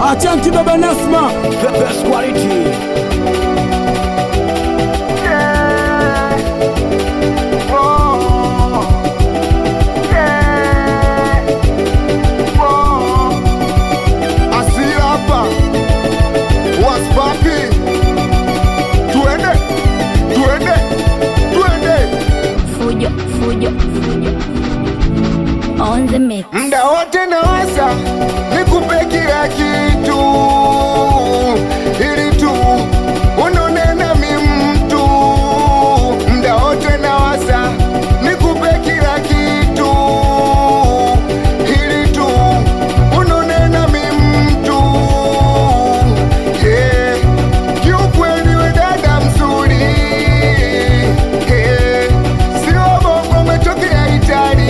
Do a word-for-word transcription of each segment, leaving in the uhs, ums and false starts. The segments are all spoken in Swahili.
Achanti baba Nasma, the best quality. Yeah. Whoa. Yeah. Whoa. Asili hapa. What's poppin'? Tuende, tuende, tuende. Fujo, fujo, fujo. On the mix. Mda wote nawaza nikupe kila kitu ili tu unone nami mtu. Mda wote nawaza nikupe kila kitu ili tu unone nami mtu. Yeah. Kiukweli we dada mzuri, yeah. Sio bongo umetokea Itali.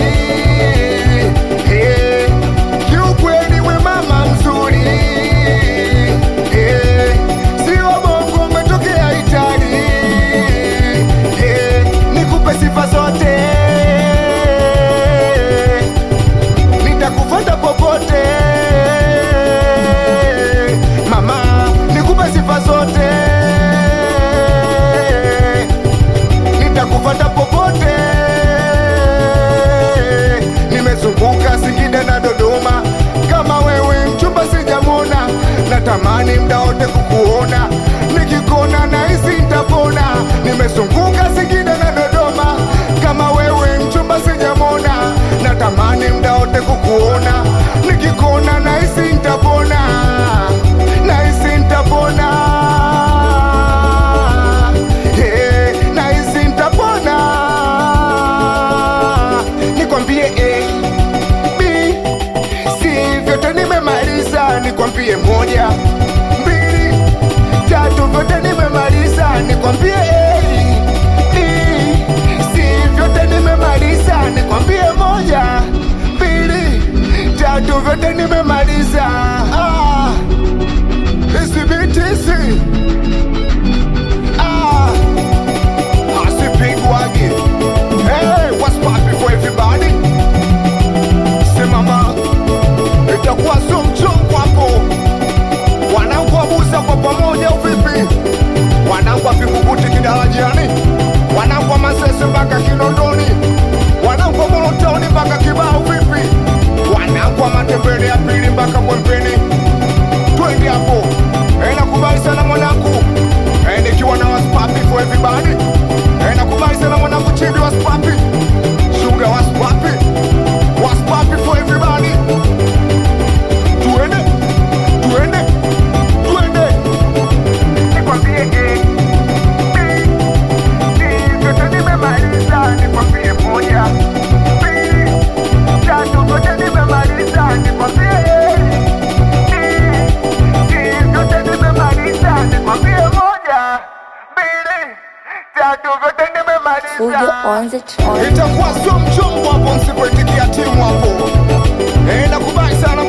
Eh, kiukweli we mama mzuri, eh, sio bongo umetokea Itali, eh, nikupe sifa zote, nitakufuata popote, mama, nikupe sifa zote, nitakufuata popote. Nimezunguka Singida na Dodoma, kama wewe mchumba sijamona. Natamani mda wote kukuona, nikikona nahisi nitapona. Nimezunguka Singida na Dodoma, kama wewe mchumba sijamona. Natamani mda wote kukuona, nikikona nahisi nitapona, nahisi nitapona, yeah, nahisi nitapona. Nikwambie A, B, C, vyote nimemaliza. Nikwambie moja, mbili, tatu, vyote nimemaliza. Nikwambie A, B, C, vyote nimemaliza. Nikwambie moja, mbili, tatu, vyote nimemaliza. Ah, isi bitisi. Ah, asipigwagi. Hey, what's poppin' for everybody? Simama, itakuwa so mchongo hapo. Wanangu wabusa kwa pamoja uvipi? Wanangu wa Vingunguti Kidarajiani, wanangu wa Masese mpaka Kinondoni, wanangu wa Molotoni mpaka Kibao vipi? Wanangu wa Matembele ya pili mpaka Mwempeni. Twende hapo. Eh, nakubali sana mwanangu. Eh, nikiwa na what's poppin' for everybody. Eh, nakubali sana mwanangu Chidi what's poppin'. Sugar what's poppin'. What's poppin' for everybody. Tuende, tuende, tuende. Nikwambie eh, eh, eh, vyote nimemaliza. Nikwambie moja, mbili, tatu, vyote nimemaliza. Nikwambie eh, eh, eh, vyote nimemaliza. Nikwambie moja, mbili, tatu, vyote nimemaliza. Fujo on the track. Itakuwa sio mchongo hapo msipoitikia timu hapo. Eh, nakubali sana